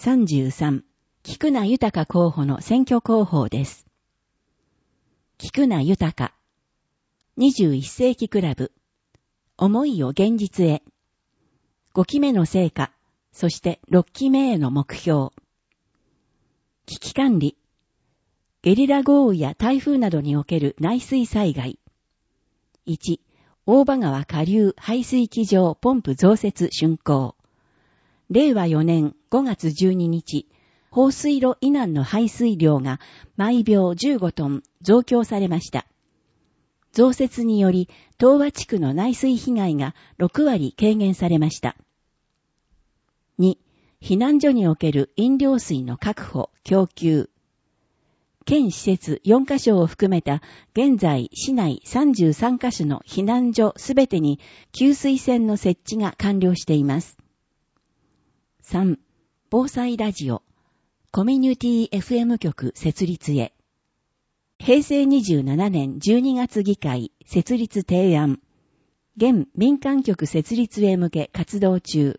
33、菊名豊候補の選挙広報です。菊名豊、21世紀クラブ、思いを現実へ、5期目の成果、そして6期目への目標。危機管理、ゲリラ豪雨や台風などにおける内水災害。1、大場川下流排水機場ポンプ増設竣工。令和4年5月12日、放水路以南の排水量が毎秒15トン増強されました。増設により、東和地区の内水被害が6割軽減されました。2、避難所における飲料水の確保、供給。県施設4カ所を含めた現在市内33カ所の避難所すべてに給水栓の設置が完了しています。3、防災ラジオ、コミュニティ FM 局設立へ。平成27年12月議会設立提案。現民間局設立へ向け活動中。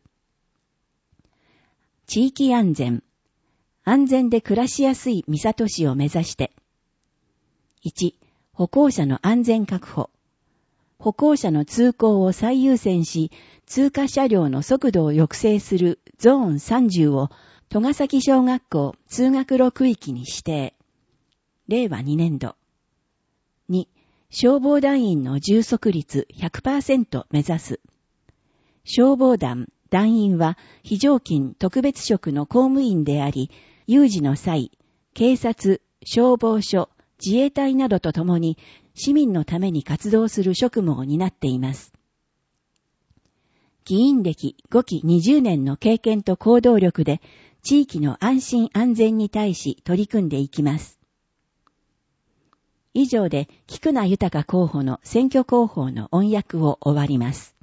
地域安全。安全で暮らしやすい三郷市を目指して。1、歩行者の安全確保。歩行者の通行を最優先し、通過車両の速度を抑制するゾーン30を戸ヶ崎小学校通学路区域に指定。令和2年度。2、消防団員の充足率 100% 目指す。消防団、団員は非常勤特別職の公務員であり、有事の際、警察、消防署、自衛隊などとともに市民のために活動する職務を担っています。議員歴5期20年の経験と行動力で地域の安心安全に対し取り組んでいきます。以上で菊名豊候補の選挙広報の音訳を終わります。